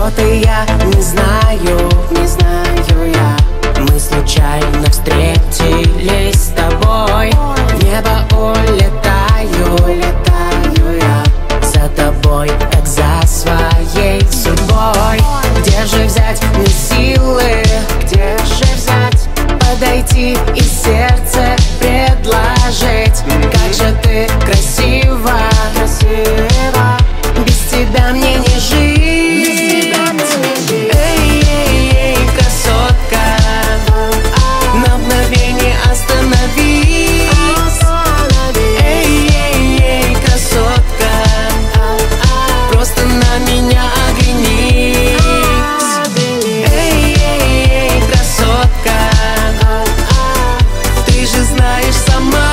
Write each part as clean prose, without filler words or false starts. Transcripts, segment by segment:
кто ты, я не знаю, не знаю я. Мы случайно встретились с тобой, в небо улетаю я за тобой, как за своей судьбой. Где же взять мне силы, где же взять подойти и сердце предложить? Как же ты красива, красива, без тебя мне не жить. Эй, эй, эй, красотка, на мгновение остановись. Эй, эй, эй, красотка, просто на меня оглянись. Эй, эй, эй, красотка, ты же знаешь сама,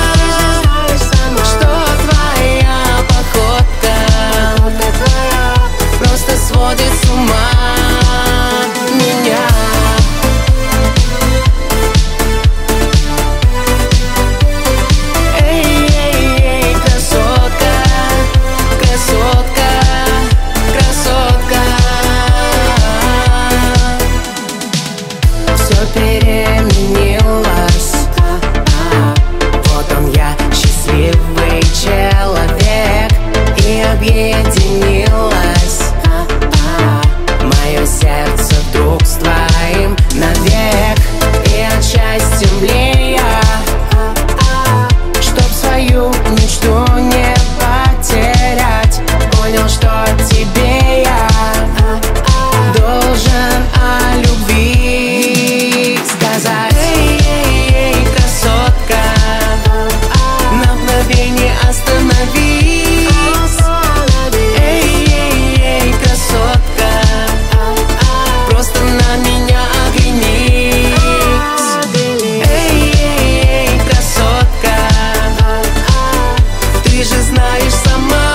что твоя походка просто сводит с ума меня. Эй, эй, эй, красотка, красотка, красотка. Все переменилось, вот он я, счастливый человек, и объединилось мое сердце вдруг с твоим навек. И от счастья млея, чтоб свою мечту не потерять, понял, что тебе я должен о любви сказать. Эй, эй, эй, красотка, на мгновение остановись. Эй, эй, эй, красотка, просто на меня оглянись. Эй, эй, эй, красотка, ты же знаешь сама,